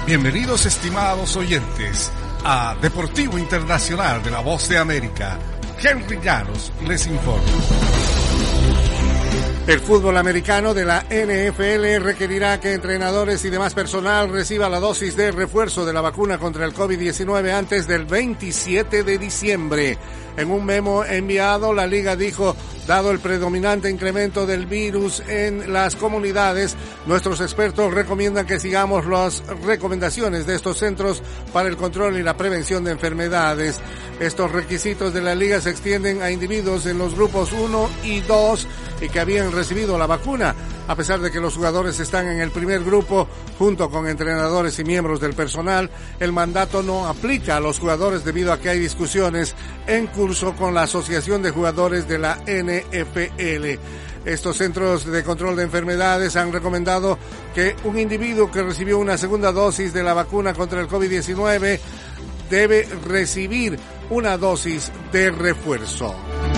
Bienvenidos, estimados oyentes, a Deportivo Internacional de la Voz de América. Henry Llanos les informa. El fútbol americano de la NFL requerirá que entrenadores y demás personal reciba la dosis de refuerzo de la vacuna contra el COVID-19 antes del 27 de diciembre. En un memo enviado, la liga dijo: dado el predominante incremento del virus en las comunidades, nuestros expertos recomiendan que sigamos las recomendaciones de estos centros para el control y la prevención de enfermedades. Estos requisitos de la liga se extienden a individuos en los grupos 1 y 2 y que habían recibido la vacuna, a pesar de que los jugadores están en el primer grupo junto con entrenadores y miembros del personal. El mandato no aplica a los jugadores debido a que hay discusiones en curso con la Asociación de Jugadores de la NFL. Estos centros de control de enfermedades han recomendado que un individuo que recibió una segunda dosis de la vacuna contra el COVID-19 debe recibir una dosis de refuerzo.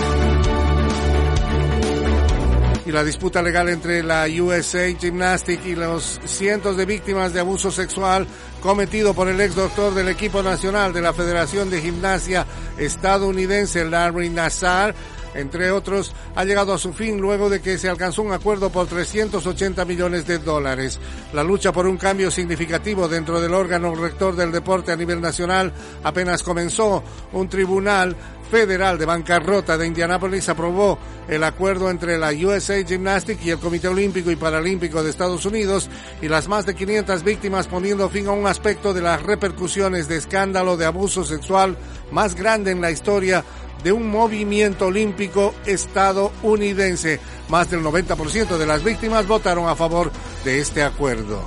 Y la disputa legal entre la USA Gymnastics y los cientos de víctimas de abuso sexual cometido por el ex doctor del equipo nacional de la Federación de Gimnasia estadounidense, Larry Nassar, entre otros, ha llegado a su fin luego de que se alcanzó un acuerdo por $380 millones. La lucha por un cambio significativo dentro del órgano rector del deporte a nivel nacional apenas comenzó. Un tribunal federal de bancarrota de Indianápolis aprobó el acuerdo entre la USA Gymnastics y el Comité Olímpico y Paralímpico de Estados Unidos y las más de 500 víctimas, poniendo fin a un aspecto de las repercusiones de escándalo de abuso sexual más grande en la historia de un movimiento olímpico estadounidense. Más del 90% de las víctimas votaron a favor de este acuerdo.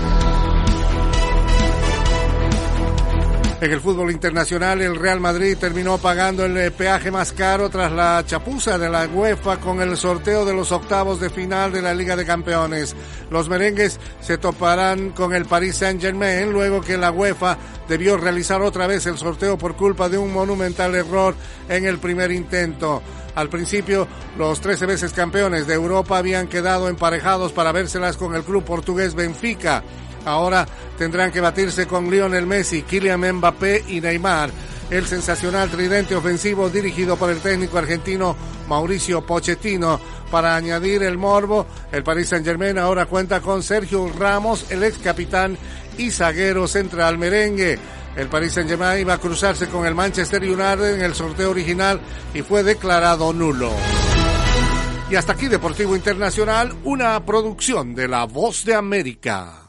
En el fútbol internacional, el Real Madrid terminó pagando el peaje más caro tras la chapuza de la UEFA con el sorteo de los octavos de final de la Liga de Campeones. Los merengues se toparán con el Paris Saint-Germain luego que la UEFA debió realizar otra vez el sorteo por culpa de un monumental error en el primer intento. Al principio, los 13 veces campeones de Europa habían quedado emparejados para vérselas con el club portugués Benfica. Ahora tendrán que batirse con Lionel Messi, Kylian Mbappé y Neymar. El sensacional tridente ofensivo dirigido por el técnico argentino Mauricio Pochettino. Para añadir el morbo, el Paris Saint-Germain ahora cuenta con Sergio Ramos, el ex capitán y zaguero central merengue. El Paris Saint-Germain iba a cruzarse con el Manchester United en el sorteo original y fue declarado nulo. Y hasta aquí Deportivo Internacional, una producción de La Voz de América.